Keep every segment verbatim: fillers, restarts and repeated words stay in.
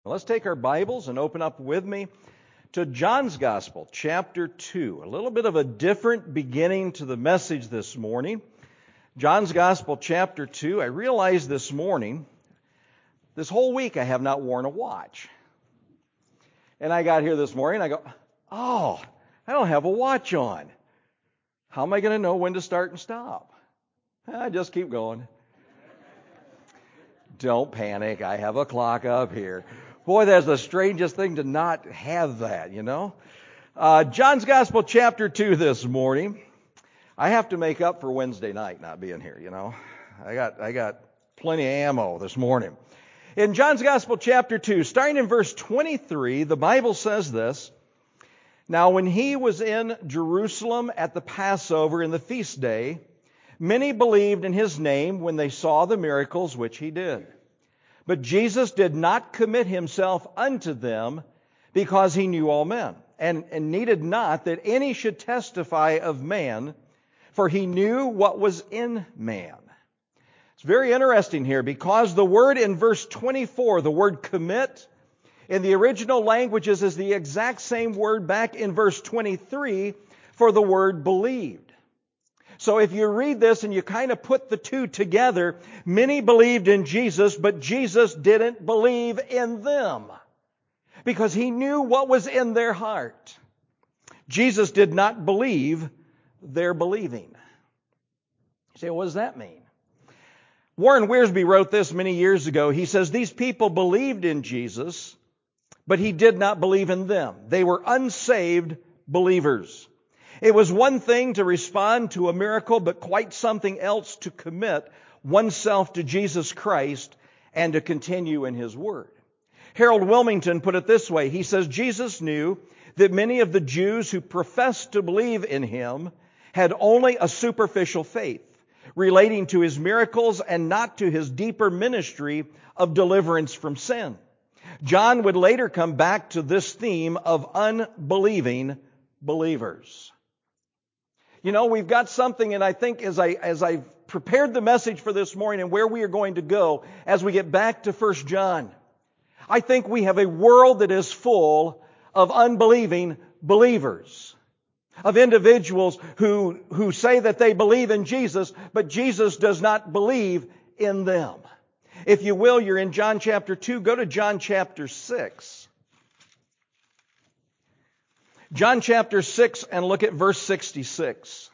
Well, let's take our Bibles and open up with me to John's Gospel, chapter two. A little bit of a different beginning to the message this morning. John's Gospel, chapter two. I realized this morning, this whole week I have not worn a watch. And I got here this morning, I go, oh, I don't have a watch on. How am I going to know when to start and stop? I just keep going. Don't panic, I have a clock up here. Boy, that's the strangest thing to not have that, you know. Uh, John's Gospel, chapter two this morning. I have to make up for Wednesday night not being here, you know. I got I got plenty of ammo this morning. In John's Gospel, chapter two, starting in verse twenty-three, the Bible says this: Now when he was in Jerusalem at the Passover in the feast day, many believed in his name when they saw the miracles which he did. But Jesus did not commit himself unto them, because he knew all men, and, and needed not that any should testify of man, for he knew what was in man. It's very interesting here, because the word in verse twenty-four, the word commit, in the original languages is the exact same word back in verse twenty-three for the word believed. So if you read this and you kind of put the two together, many believed in Jesus, but Jesus didn't believe in them because he knew what was in their heart. Jesus did not believe their believing. You say, what does that mean? Warren Wiersbe wrote this many years ago. He says, these people believed in Jesus, but he did not believe in them. They were unsaved believers. It was one thing to respond to a miracle, but quite something else to commit oneself to Jesus Christ and to continue in His Word. Harold Wilmington put it this way. He says, Jesus knew that many of the Jews who professed to believe in Him had only a superficial faith relating to His miracles and not to His deeper ministry of deliverance from sin. John would later come back to this theme of unbelieving believers. You know, we've got something, and I think as I as I prepared the message for this morning and where we are going to go as we get back to First John, I think we have a world that is full of unbelieving believers, of individuals who who say that they believe in Jesus, but Jesus does not believe in them. If you will, you're in John chapter two. Go to John chapter six. John chapter six, and look at verse sixty-six.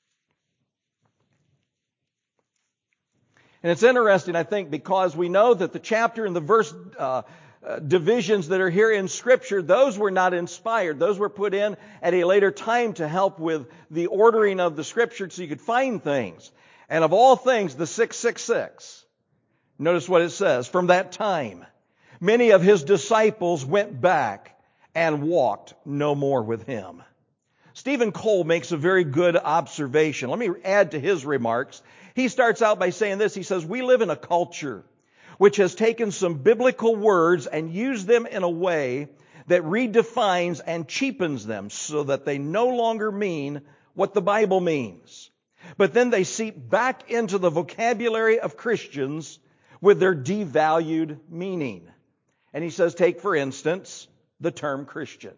And it's interesting, I think, because we know that the chapter and the verse uh, uh, divisions that are here in Scripture, those were not inspired. Those were put in at a later time to help with the ordering of the Scripture so you could find things. And of all things, the six six six. Notice what it says. From that time, many of his disciples went back and walked no more with him. Stephen Cole makes a very good observation. Let me add to his remarks. He starts out by saying this. He says, we live in a culture which has taken some biblical words and used them in a way that redefines and cheapens them so that they no longer mean what the Bible means. But then they seep back into the vocabulary of Christians with their devalued meaning. And he says, take for instance, the term Christian.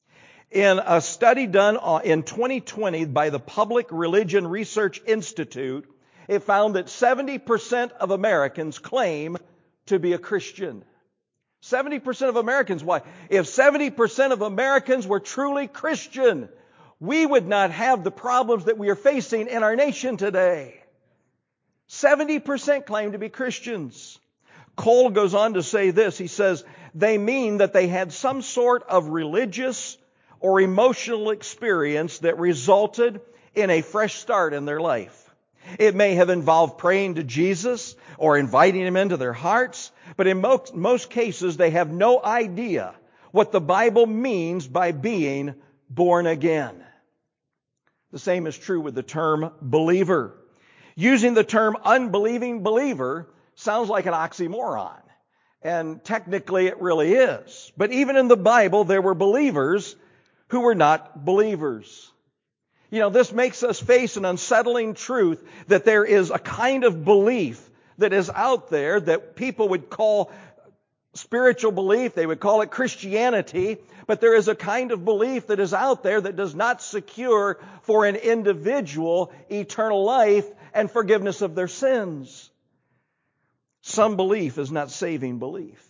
In a study done in twenty twenty by the Public Religion Research Institute, it found that seventy percent of Americans claim to be a Christian. seventy percent of Americans. Why? If seventy percent of Americans were truly Christian, we would not have the problems that we are facing in our nation today. seventy percent claim to be Christians. Cole goes on to say this. He says, they mean that they had some sort of religious or emotional experience that resulted in a fresh start in their life. It may have involved praying to Jesus or inviting Him into their hearts, but in most, most cases they have no idea what the Bible means by being born again. The same is true with the term believer. Using the term unbelieving believer sounds like an oxymoron. And technically it really is. But even in the Bible, there were believers who were not believers. You know, this makes us face an unsettling truth that there is a kind of belief that is out there that people would call spiritual belief. They would call it Christianity. But there is a kind of belief that is out there that does not secure for an individual eternal life and forgiveness of their sins. Some belief is not saving belief.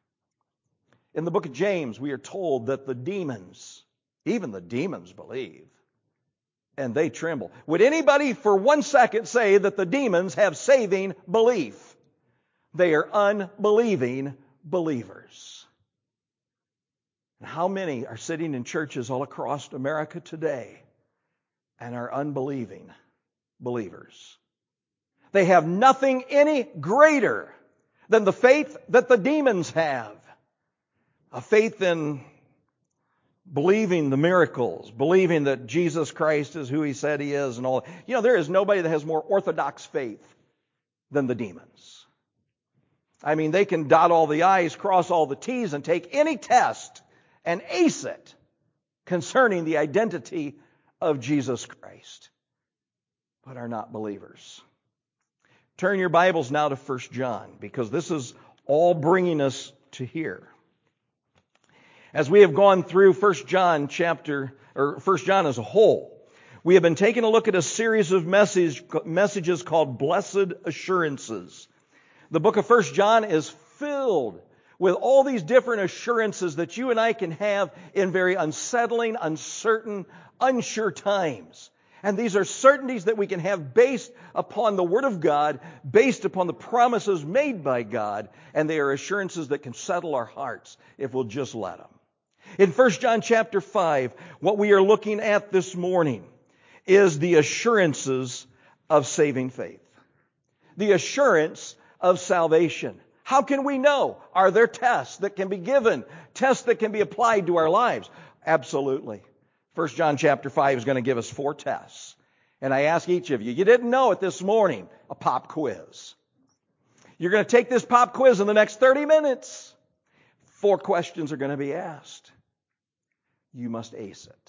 In the book of James, we are told that the demons, even the demons believe, and they tremble. Would anybody for one second say that the demons have saving belief? They are unbelieving believers. And how many are sitting in churches all across America today and are unbelieving believers? They have nothing any greater than the faith that the demons have. A faith in believing the miracles, believing that Jesus Christ is who He said He is and all. You know, there is nobody that has more orthodox faith than the demons. I mean, they can dot all the I's, cross all the T's, and take any test and ace it concerning the identity of Jesus Christ, but are not believers. Turn your Bibles now to First John, because this is all bringing us to here. As we have gone through First John chapter, or First John as a whole, we have been taking a look at a series of message, messages called Blessed Assurances. The book of First John is filled with all these different assurances that you and I can have in very unsettling, uncertain, unsure times. And these are certainties that we can have based upon the Word of God, based upon the promises made by God, and they are assurances that can settle our hearts if we'll just let them. In First John chapter five, what we are looking at this morning is the assurances of saving faith. The assurance of salvation. How can we know? Are there tests that can be given? Tests that can be applied to our lives? Absolutely. First John chapter five is going to give us four tests. And I ask each of you, you didn't know it this morning, a pop quiz. You're going to take this pop quiz in the next thirty minutes. Four questions are going to be asked. You must ace it.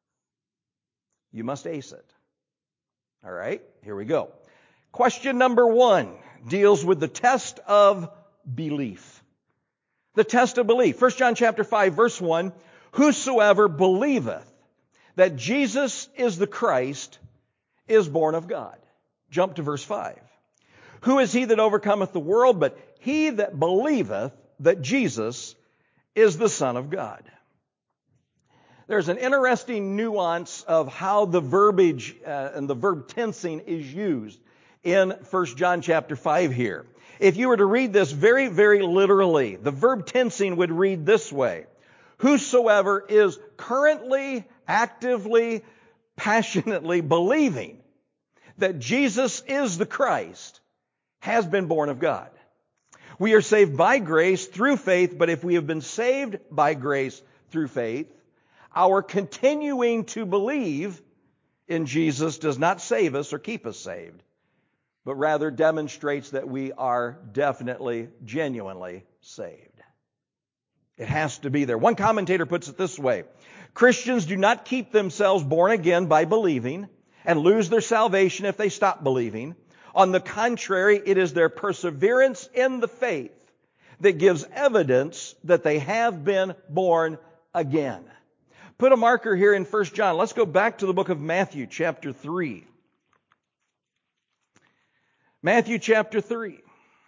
You must ace it. All right, here we go. Question number one deals with the test of belief. The test of belief. First John chapter five, verse one, whosoever believeth that Jesus is the Christ is born of God. Jump to verse five. Who is he that overcometh the world but he that believeth that Jesus is the Son of God? There's an interesting nuance of how the verbiage uh, and the verb tensing is used in First John chapter five here. If you were to read this very, very literally, the verb tensing would read this way. Whosoever is currently, actively, passionately believing that Jesus is the Christ has been born of God. We are saved by grace through faith, but if we have been saved by grace through faith, our continuing to believe in Jesus does not save us or keep us saved, but rather demonstrates that we are definitely, genuinely saved. It has to be there. One commentator puts it this way. Christians do not keep themselves born again by believing and lose their salvation if they stop believing. On the contrary, it is their perseverance in the faith that gives evidence that they have been born again. Put a marker here in First John. Let's go back to the book of Matthew, chapter three. Matthew, chapter three.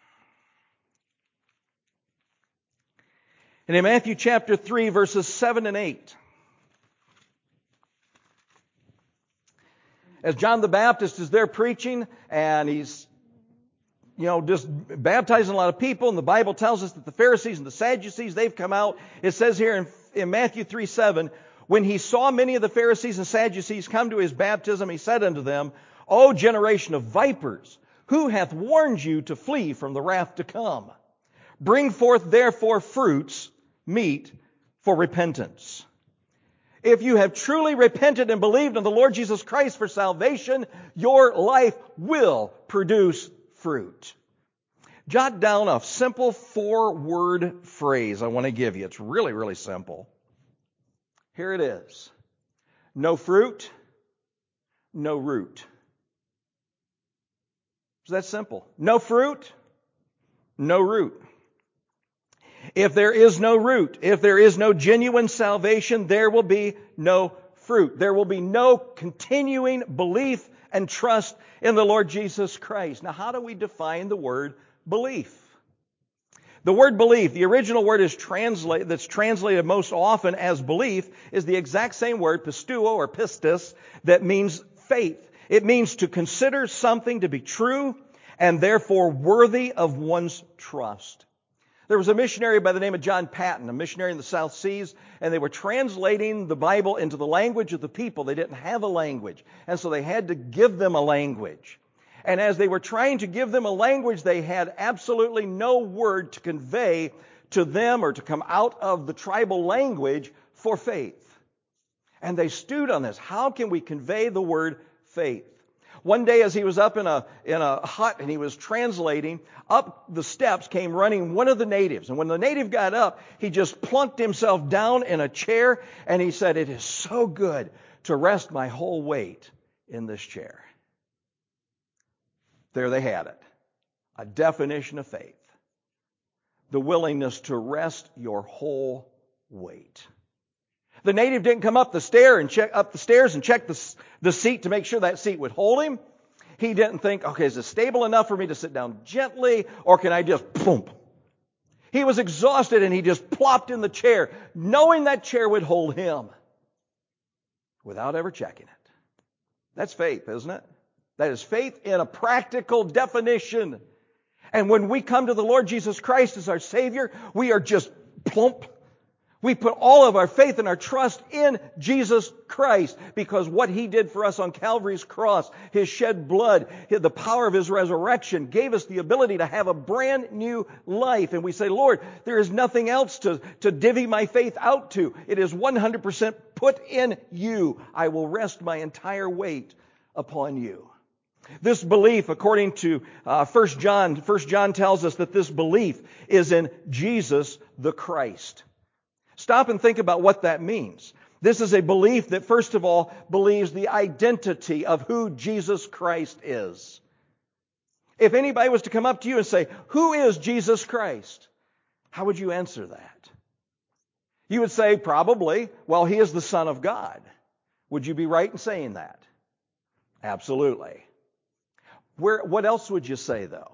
And in Matthew, chapter three, verses seven and eight. As John the Baptist is there preaching, and he's, you know, just baptizing a lot of people, and the Bible tells us that the Pharisees and the Sadducees, they've come out. It says here in, in Matthew three seven, when he saw many of the Pharisees and Sadducees come to his baptism, he said unto them, O generation of vipers, who hath warned you to flee from the wrath to come? Bring forth therefore fruits, meet for repentance. If you have truly repented and believed in the Lord Jesus Christ for salvation, your life will produce fruit. Jot down a simple four-word phrase I want to give you. It's really, really simple. Here it is. No fruit, no root. It's that simple. No fruit, no root. If there is no root, if there is no genuine salvation, there will be no fruit. There will be no continuing belief and trust in the Lord Jesus Christ. Now, how do we define the word belief? The word belief, the original word is translate, that's translated most often as belief, is the exact same word, pisteuo or pistis, that means faith. It means to consider something to be true and therefore worthy of one's trust. There was a missionary by the name of John Paton, a missionary in the South Seas, and they were translating the Bible into the language of the people. They didn't have a language, and so they had to give them a language. And as they were trying to give them a language, they had absolutely no word to convey to them or to come out of the tribal language for faith. And they stewed on this. How can we convey the word faith? One day as he was up in a in a hut and he was translating, up the steps came running one of the natives. And when the native got up, he just plunked himself down in a chair and he said, "It is so good to rest my whole weight in this chair." There they had it. A definition of faith. The willingness to rest your whole weight. The native didn't come up the stair and check up the stairs and check the, the seat to make sure that seat would hold him. He didn't think, okay, is it stable enough for me to sit down gently, or can I just boom? He was exhausted and he just plopped in the chair, knowing that chair would hold him without ever checking it. That's faith, isn't it? That is faith in a practical definition. And when we come to the Lord Jesus Christ as our Savior, we are just plump. We put all of our faith and our trust in Jesus Christ because what He did for us on Calvary's cross, His shed blood, the power of His resurrection gave us the ability to have a brand new life. And we say, Lord, there is nothing else to, to divvy my faith out to. It is one hundred percent put in You. I will rest my entire weight upon You. This belief, according to uh, First John, First John tells us that this belief is in Jesus the Christ. Stop and think about what that means. This is a belief that, first of all, believes the identity of who Jesus Christ is. If anybody was to come up to you and say, "Who is Jesus Christ?" how would you answer that? You would say, probably, well, He is the Son of God. Would you be right in saying that? Absolutely. Where, what else would you say, though?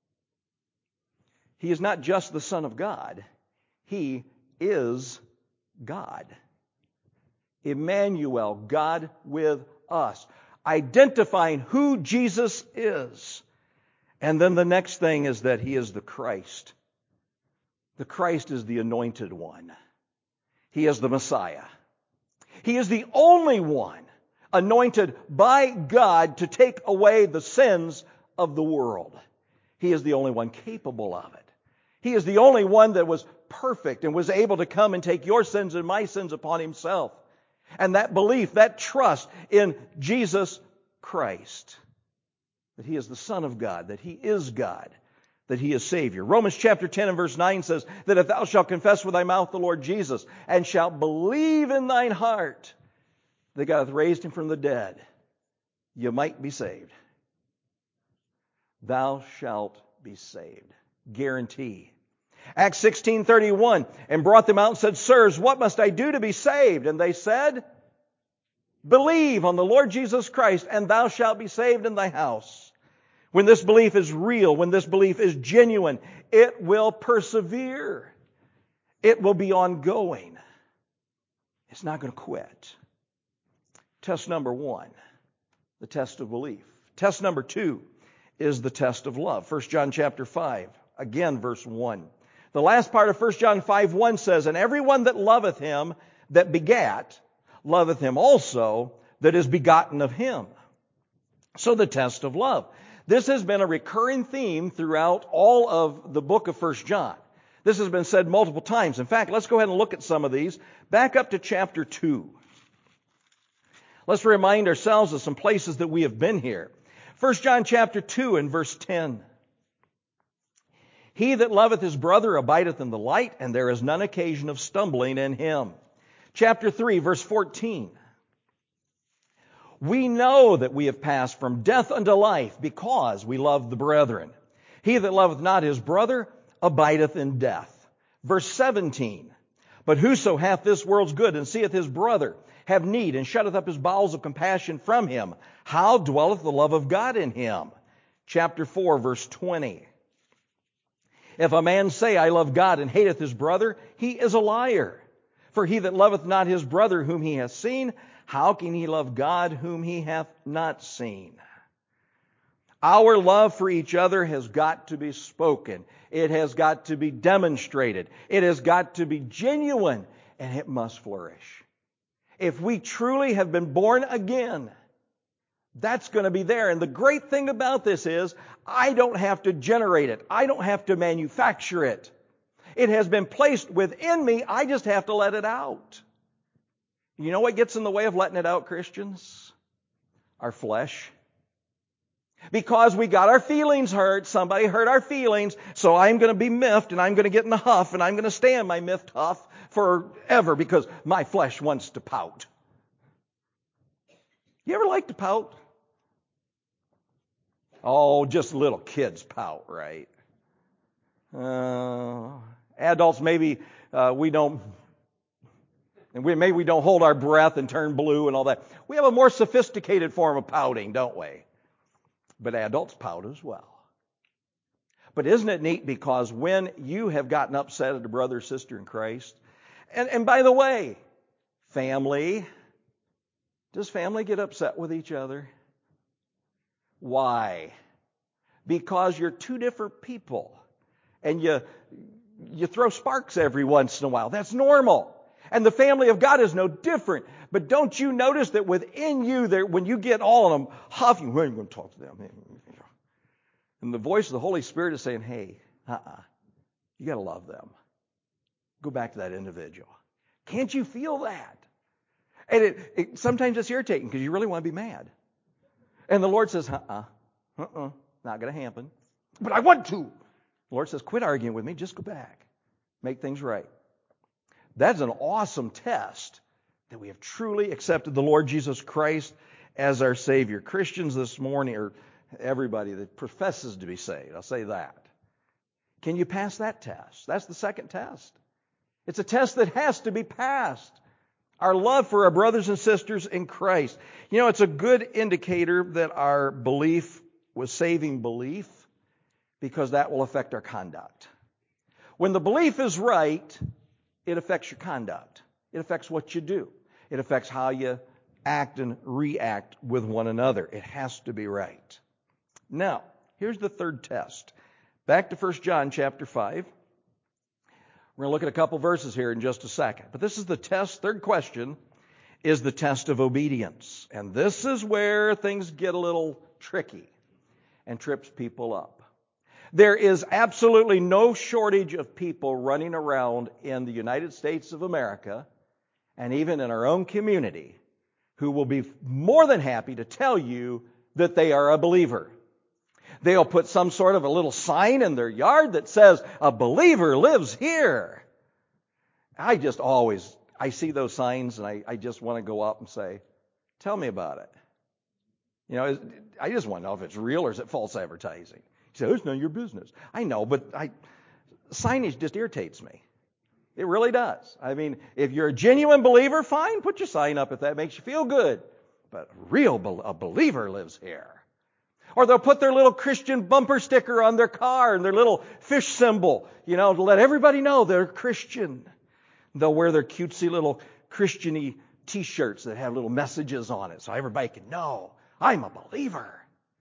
He is not just the Son of God. He is God. Emmanuel, God with us. Identifying who Jesus is. And then the next thing is that He is the Christ. The Christ is the anointed one. He is the Messiah. He is the only one anointed by God to take away the sins of the world. He is the only one capable of it. He is the only one that was perfect and was able to come and take your sins and my sins upon Himself. And that belief, that trust in Jesus Christ, that He is the Son of God, that He is God, that He is Savior. Romans chapter ten and verse nine says that if thou shalt confess with thy mouth the Lord Jesus and shalt believe in thine heart that God hath raised Him from the dead, you might be saved. Thou shalt be saved. Guarantee. Acts sixteen thirty-one, and brought them out and said, Sirs, what must I do to be saved? And they said, Believe on the Lord Jesus Christ, and thou shalt be saved in thy house. When this belief is real, when this belief is genuine, it will persevere. It will be ongoing. It's not going to quit. Test number one, the test of belief. Test number two is the test of love. First John chapter five, again verse one. The last part of First John five one says, And everyone that loveth Him that begat, loveth Him also that is begotten of Him. So the test of love. This has been a recurring theme throughout all of the book of First John. This has been said multiple times. In fact, let's go ahead and look at some of these. Back up to chapter two. Let's remind ourselves of some places that we have been here. First John chapter two and verse ten. He that loveth his brother abideth in the light, and there is none occasion of stumbling in him. Chapter three, verse fourteen. We know that we have passed from death unto life, because we love the brethren. He that loveth not his brother abideth in death. Verse seventeen, but whoso hath this world's good, and seeth his brother have need, and shutteth up his bowels of compassion from him, how dwelleth the love of God in him? Chapter four, verse twenty. If a man say, I love God, and hateth his brother, he is a liar. For he that loveth not his brother whom he hath seen, how can he love God whom he hath not seen? Our love for each other has got to be spoken. It has got to be demonstrated. It has got to be genuine, and it must flourish. If we truly have been born again, that's going to be there. And the great thing about this is, I don't have to generate it. I don't have to manufacture it. It has been placed within me. I just have to let it out. You know what gets in the way of letting it out, Christians? Our flesh. Because we got our feelings hurt, somebody hurt our feelings, so I'm going to be miffed, and I'm going to get in the huff, and I'm going to stand my miffed huff forever because my flesh wants to pout. You ever like to pout? Oh, just little kids pout, right? Uh, adults, maybe uh, we don't, and we, maybe we don't hold our breath and turn blue and all that. We have a more sophisticated form of pouting, don't we? But adults pout as well. But isn't it neat, because when you have gotten upset at a brother or sister in Christ, and, and by the way, family, does family get upset with each other? Why? Because you're two different people, and you you throw sparks every once in a while. That's normal. And the family of God is no different. But don't you notice that within you, there, when you get all of them huffing, we ain't going to talk to them. And the voice of the Holy Spirit is saying, hey, uh-uh, you got to love them. Go back to that individual. Can't you feel that? And it, it sometimes it's irritating because you really want to be mad. And the Lord says, uh-uh, uh-uh, not going to happen. But I want to. The Lord says, quit arguing with me. Just go back. Make things right. That's an awesome test that we have truly accepted the Lord Jesus Christ as our Savior. Christians this morning, or everybody that professes to be saved, I'll say that. Can you pass that test? That's the second test. It's a test that has to be passed. Our love for our brothers and sisters in Christ. You know, it's a good indicator that our belief was saving belief, because that will affect our conduct. When the belief is right, it affects your conduct. It affects what you do. It affects how you act and react with one another. It has to be right. Now, here's the third test. Back to First John chapter five. We're going to look at a couple verses here in just a second. But this is the test. Third question is the test of obedience. And this is where things get a little tricky and trips people up. There is absolutely no shortage of people running around in the United States of America, and even in our own community, who will be more than happy to tell you that they are a believer. They'll put some sort of a little sign in their yard that says, a believer lives here. I just always, I see those signs and I, I just want to go up and say, tell me about it. You know, I just want to know if it's real or is it false advertising. You say, it's none of your business. I know, but I, signage just irritates me. It really does. I mean, if you're a genuine believer, fine, put your sign up if that makes you feel good. But a real a believer lives here. Or they'll put their little Christian bumper sticker on their car and their little fish symbol, you know, to let everybody know they're Christian. They'll wear their cutesy little Christian-y t-shirts that have little messages on it so everybody can know, I'm a believer.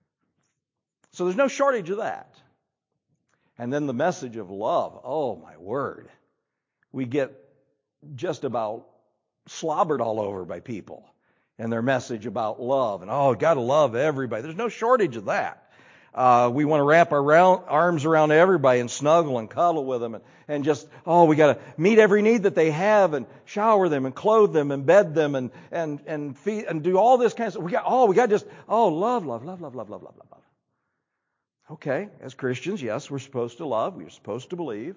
So there's no shortage of that. And then the message of love. Oh, my word. We get just about slobbered all over by people and their message about love. And, oh, got to love everybody. There's no shortage of that. Uh, we want to wrap our round, arms around everybody and snuggle and cuddle with them and, and just, oh, we got to meet every need that they have and shower them and clothe them and bed them and and and feed and do all this kind of stuff. We got, oh, we got to just, oh, love, love, love, love, love, love, love, love. Okay, as Christians, yes, we're supposed to love. We're supposed to believe.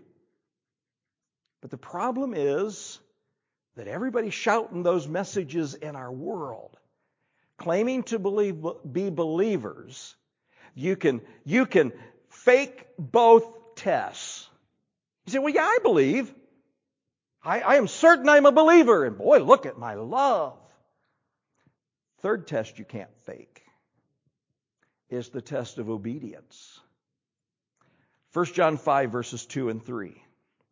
But the problem is that everybody's shouting those messages in our world, claiming to believe, be believers. You can, you can fake both tests. You say, well, yeah, I believe. I, I am certain I'm a believer. And boy, look at my love. Third test you can't fake is the test of obedience. First John five, verses two and three.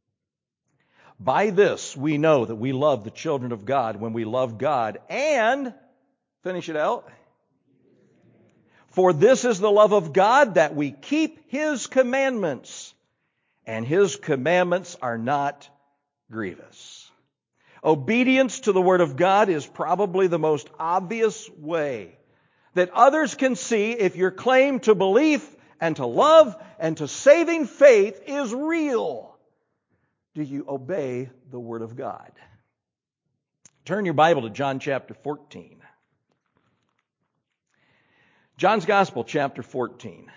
By this we know that we love the children of God when we love God and, finish it out, for this is the love of God, that we keep His commandments, and His commandments are not grievous. Obedience to the Word of God is probably the most obvious way that others can see if your claim to belief and to love and to saving faith is real. Do you obey the Word of God? Turn your Bible to John chapter fourteen. John's Gospel, chapter fourteen.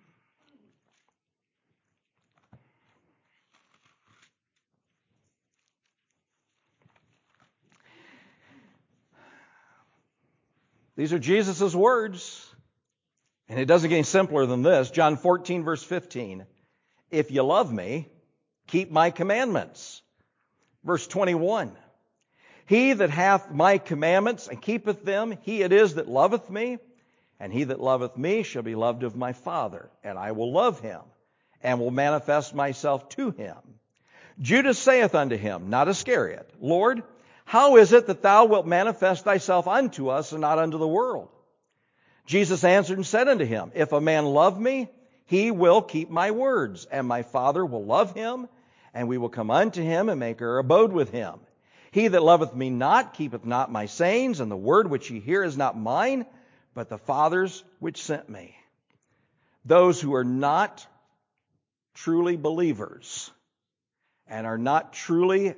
These are Jesus' words. And it doesn't get any simpler than this. John fourteen, verse fifteen. If you love me, keep my commandments. Verse twenty-one. He that hath my commandments and keepeth them, he it is that loveth me. And he that loveth me shall be loved of my Father. And I will love him, and will manifest myself to him. Judas saith unto him, not Iscariot, Lord, how is it that thou wilt manifest thyself unto us, and not unto the world? Jesus answered and said unto him, if a man love me, he will keep my words, and my Father will love him, and we will come unto him and make our abode with him. He that loveth me not keepeth not my sayings, and the word which ye hear is not mine, but the Father's which sent me. Those who are not truly believers and are not truly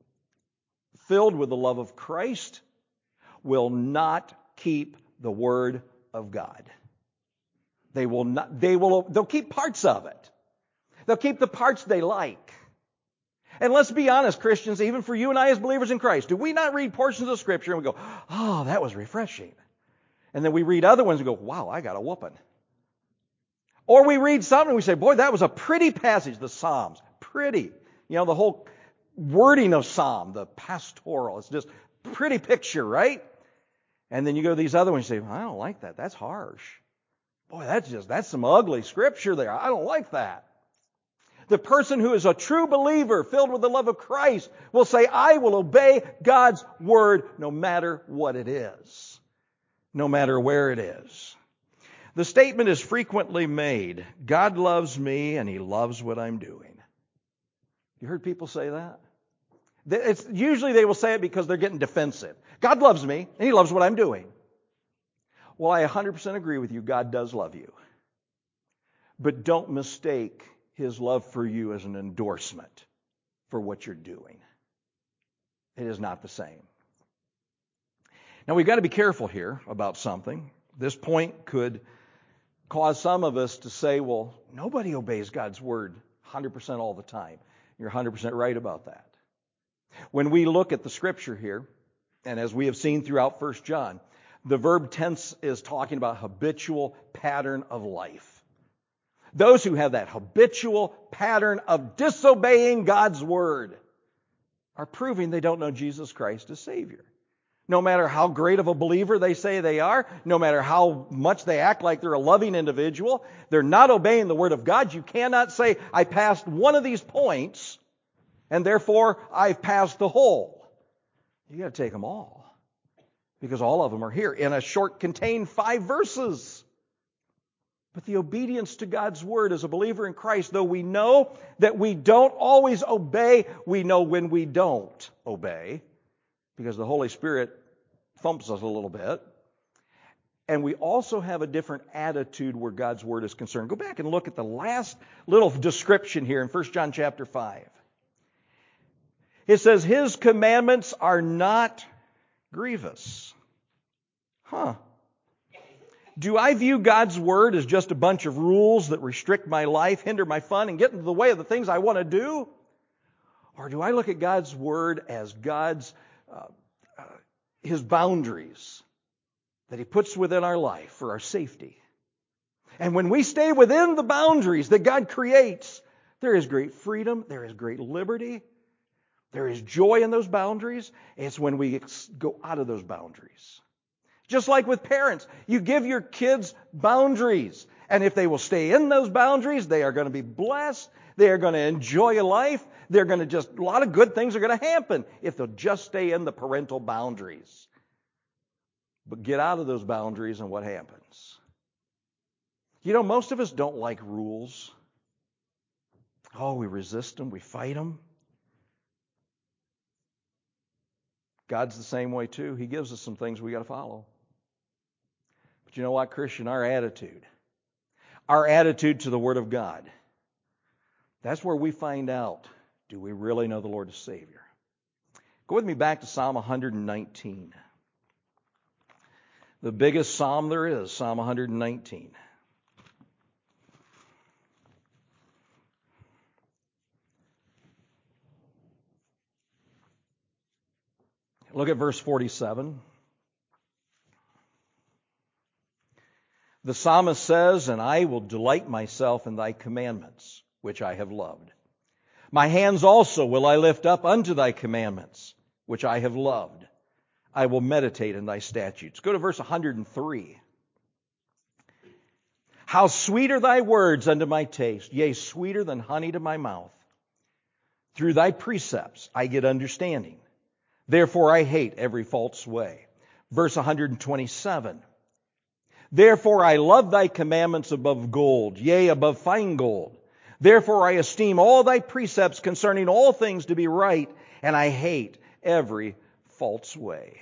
filled with the love of Christ will not keep the Word of God. They will not, they will, they'll keep parts of it. They'll keep the parts they like. And let's be honest, Christians, even for you and I as believers in Christ, do we not read portions of Scripture and we go, oh, that was refreshing? And then we read other ones and go, wow, I got a whooping. Or we read something and we say, boy, that was a pretty passage, the Psalms. Pretty. You know, the whole wording of Psalm, the pastoral, it's just pretty picture, right? And then you go to these other ones and you say, I don't like that. That's harsh. Boy, that's just, that's some ugly Scripture there. I don't like that. The person who is a true believer, filled with the love of Christ, will say, I will obey God's Word no matter what it is. No matter where it is. The statement is frequently made, God loves me and He loves what I'm doing. You heard people say that? It's, usually they will say it because they're getting defensive. God loves me and He loves what I'm doing. Well, I one hundred percent agree with you. God does love you. But don't mistake His love for you as an endorsement for what you're doing. It is not the same. Now, we've got to be careful here about something. This point could cause some of us to say, well, nobody obeys God's Word one hundred percent all the time. You're one hundred percent right about that. When we look at the Scripture here, and as we have seen throughout First John, the verb tense is talking about habitual pattern of life. Those who have that habitual pattern of disobeying God's Word are proving they don't know Jesus Christ as Savior. No matter how great of a believer they say they are, no matter how much they act like they're a loving individual, they're not obeying the Word of God. You cannot say, I passed one of these points, and therefore I've passed the whole. You got to take them all. Because all of them are here in a short, contained five verses. But the obedience to God's Word as a believer in Christ, though we know that we don't always obey, we know when we don't obey. Because the Holy Spirit thumps us a little bit. And we also have a different attitude where God's Word is concerned. Go back and look at the last little description here in First John chapter five. It says, His commandments are not grievous. Huh. Do I view God's Word as just a bunch of rules that restrict my life, hinder my fun, and get in the way of the things I want to do? Or do I look at God's Word as God's Uh, uh, His boundaries that He puts within our life for our safety? And when we stay within the boundaries that God creates There is great freedom. There is great liberty. There is joy in those boundaries. It's when we go out of those boundaries. Just like with parents, you give your kids boundaries. And if they will stay in those boundaries, they are going to be blessed. They are going to enjoy life. They're going to just, a lot of good things are going to happen if they'll just stay in the parental boundaries. But get out of those boundaries and what happens? You know, most of us don't like rules. Oh, we resist them. We fight them. God's the same way too. He gives us some things we got to follow. But you know what, Christian? Our attitude, our attitude to the Word of God, that's where we find out, do we really know the Lord as Savior? Go with me back to Psalm one nineteen. The biggest psalm there is, Psalm one nineteen. Look at verse forty-seven. The psalmist says, "And I will delight myself in thy commandments, which I have loved. My hands also will I lift up unto thy commandments, which I have loved. I will meditate in thy statutes." Go to verse one hundred three. "How sweet are thy words unto my taste, yea, sweeter than honey to my mouth. Through thy precepts I get understanding. Therefore I hate every false way." Verse one hundred twenty-seven. "Therefore I love thy commandments above gold, yea, above fine gold. Therefore I esteem all thy precepts concerning all things to be right, and I hate every false way."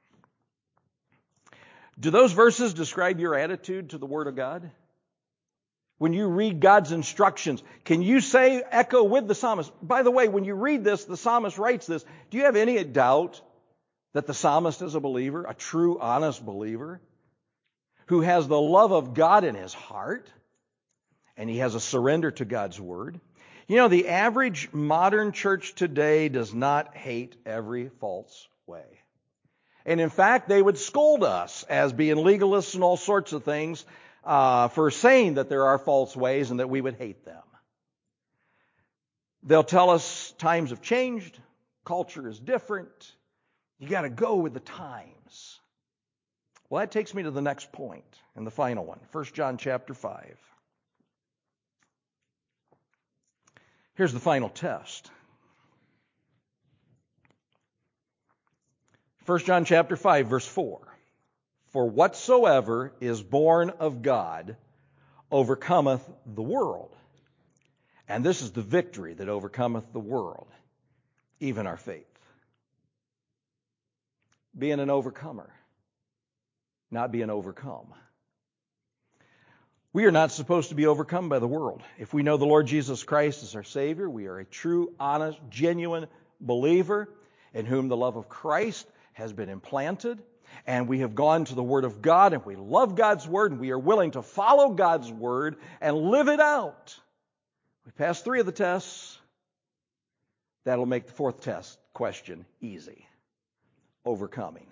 Do those verses describe your attitude to the Word of God? When you read God's instructions, can you say, echo with the psalmist? By the way, when you read this, the psalmist writes this. Do you have any doubt that the psalmist is a believer, a true, honest believer, who has the love of God in his heart, and he has a surrender to God's Word? You know, the average modern church today does not hate every false way. And in fact, they would scold us as being legalists and all sorts of things uh, for saying that there are false ways and that we would hate them. They'll tell us times have changed, culture is different, you got to go with the times. Well, that takes me to the next point and the final one, First John chapter five. Here's the final test. First John chapter five, verse four. "For whatsoever is born of God overcometh the world. And this is the victory that overcometh the world, even our faith." Being an overcomer, not being overcome. We are not supposed to be overcome by the world. If we know the Lord Jesus Christ as our Savior, we are a true, honest, genuine believer in whom the love of Christ has been implanted, and we have gone to the Word of God, and we love God's Word, and we are willing to follow God's Word and live it out. We passed three of the tests. That'll make the fourth test question easy. Overcoming.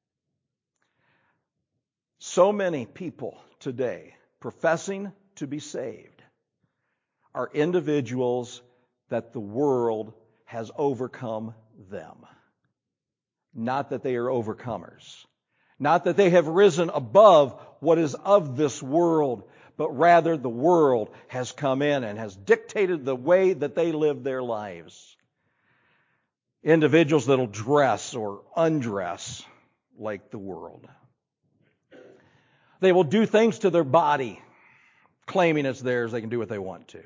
So many people today professing to be saved are individuals that the world has overcome them. Not that they are overcomers. Not that they have risen above what is of this world, but rather the world has come in and has dictated the way that they live their lives. Individuals that'll dress or undress like the world. They will do things to their body, claiming it's theirs, they can do what they want to.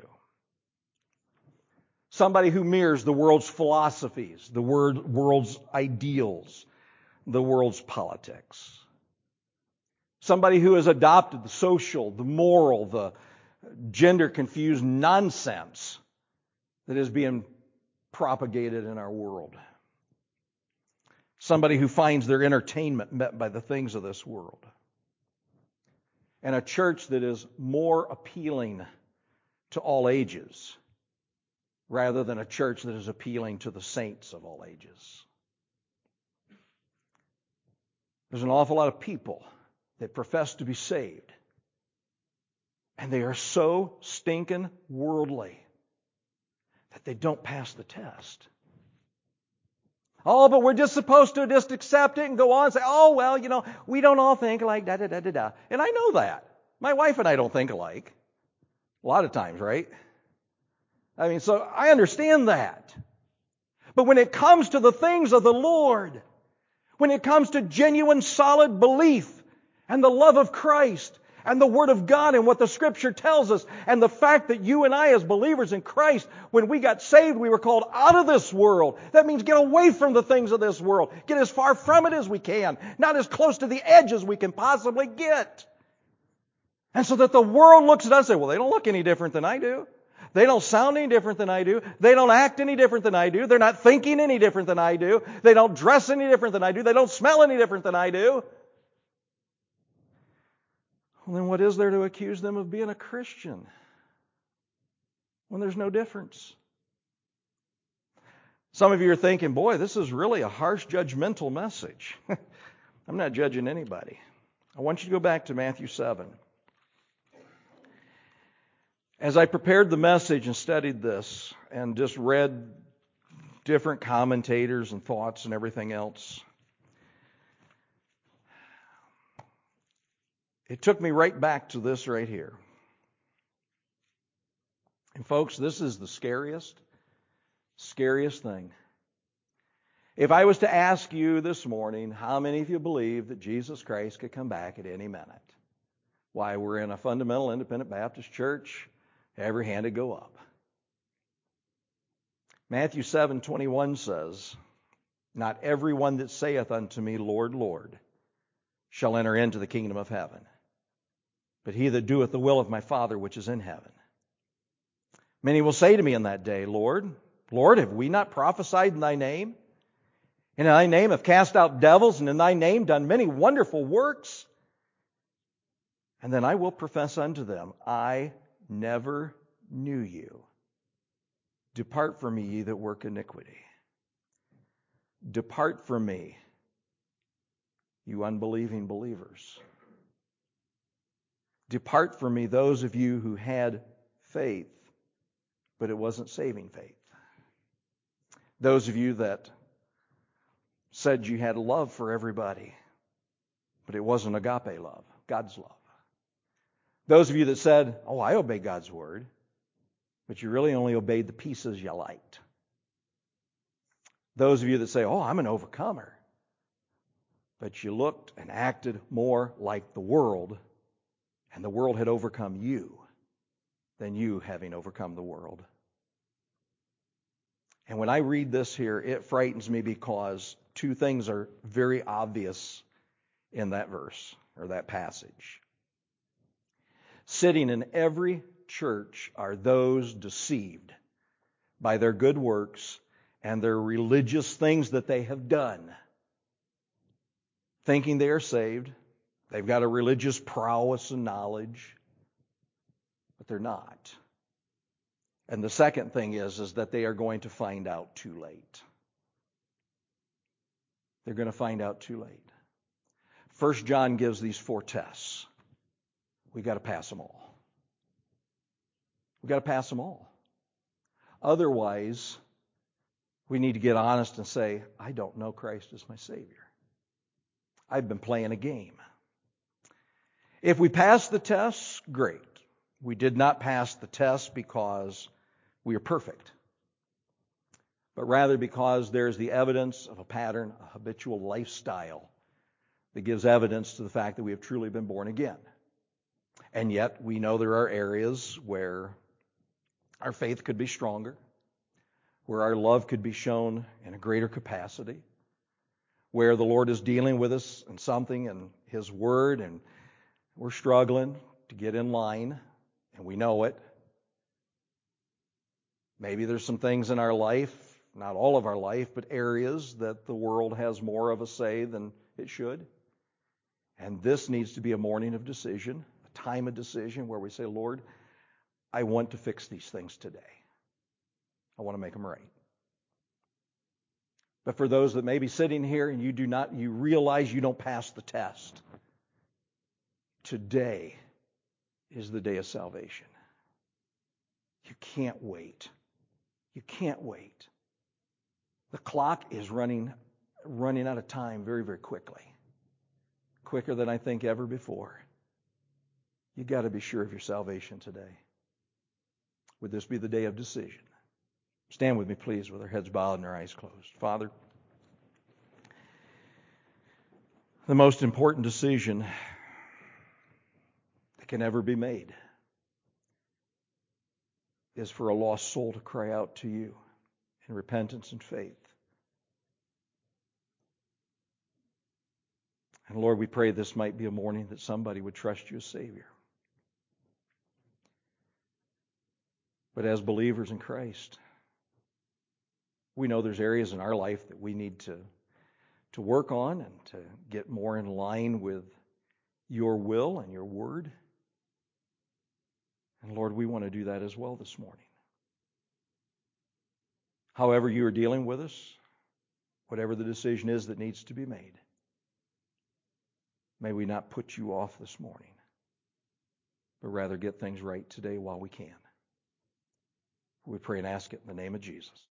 Somebody who mirrors the world's philosophies, the world's ideals, the world's politics. Somebody who has adopted the social, the moral, the gender-confused nonsense that is being propagated in our world. Somebody who finds their entertainment met by the things of this world. And a church that is more appealing to all ages rather than a church that is appealing to the saints of all ages. There's an awful lot of people that profess to be saved, and they are so stinking worldly that they don't pass the test. Oh, but we're just supposed to just accept it and go on and say, oh, well, you know, we don't all think like da da da da da. And I know that. My wife and I don't think alike. A lot of times, right? I mean, so I understand that. But when it comes to the things of the Lord, when it comes to genuine, solid belief and the love of Christ and the Word of God and what the Scripture tells us, and the fact that you and I as believers in Christ, when we got saved, we were called out of this world. That means get away from the things of this world. Get as far from it as we can. Not as close to the edge as we can possibly get. And so that the world looks at us and says, well, they don't look any different than I do. They don't sound any different than I do. They don't act any different than I do. They're not thinking any different than I do. They don't dress any different than I do. They don't smell any different than I do. Well, then what is there to accuse them of being a Christian when there's no difference? Some of you are thinking, boy, this is really a harsh, judgmental message. I'm not judging anybody. I want you to go back to Matthew seven. As I prepared the message and studied this and just read different commentators and thoughts and everything else, it took me right back to this right here. And folks, this is the scariest, scariest thing. If I was to ask you this morning, how many of you believe that Jesus Christ could come back at any minute? Why, we're in a fundamental independent Baptist church. Every hand would go up. Matthew seven twenty-one says, not everyone that saith unto me, Lord, Lord, shall enter into the kingdom of heaven, but he that doeth the will of my Father which is in heaven. Many will say to me in that day, Lord, Lord, have we not prophesied in thy name? And in thy name have cast out devils, and in thy name done many wonderful works? And then I will profess unto them, I never knew you. Depart from me, ye that work iniquity. Depart from me, you unbelieving believers. Depart from me, those of you who had faith, but it wasn't saving faith. Those of you that said you had love for everybody, but it wasn't agape love, God's love. Those of you that said, oh, I obey God's word, but you really only obeyed the pieces you liked. Those of you that say, oh, I'm an overcomer, but you looked and acted more like the world, and the world had overcome you than you having overcome the world. And when I read this here, it frightens me because two things are very obvious in that verse or that passage. Sitting in every church are those deceived by their good works and their religious things that they have done, thinking they are saved. They've got a religious prowess and knowledge, but they're not. And the second thing is, is that they are going to find out too late. They're going to find out too late. First John gives these four tests. We've got to pass them all. We've got to pass them all. Otherwise, we need to get honest and say, I don't know Christ as my Savior. I've been playing a game. If we pass the tests, great. We did not pass the test because we are perfect, but rather because there's the evidence of a pattern, a habitual lifestyle that gives evidence to the fact that we have truly been born again. And yet, we know there are areas where our faith could be stronger, where our love could be shown in a greater capacity, where the Lord is dealing with us in something in His Word, and we're struggling to get in line, and we know it. Maybe there's some things in our life, not all of our life, but areas that the world has more of a say than it should. And this needs to be a morning of decision, a time of decision where we say, Lord, I want to fix these things today. I want to make them right. But for those that may be sitting here and you do not, you realize you don't pass the test, today is the day of salvation. You can't wait. You can't wait. The clock is running, running out of time very, very quickly. Quicker than I think ever before. You've got to be sure of your salvation today. Would this be the day of decision? Stand with me, please, with our heads bowed and our eyes closed. Father, the most important decision that can ever be made is for a lost soul to cry out to you in repentance and faith. And Lord, we pray this might be a morning that somebody would trust you as Savior. But as believers in Christ, we know there's areas in our life that we need to, to work on and to get more in line with your will and your word. And Lord, we want to do that as well this morning. However you are dealing with us, whatever the decision is that needs to be made, may we not put you off this morning, but rather get things right today while we can. We pray and ask it in the name of Jesus.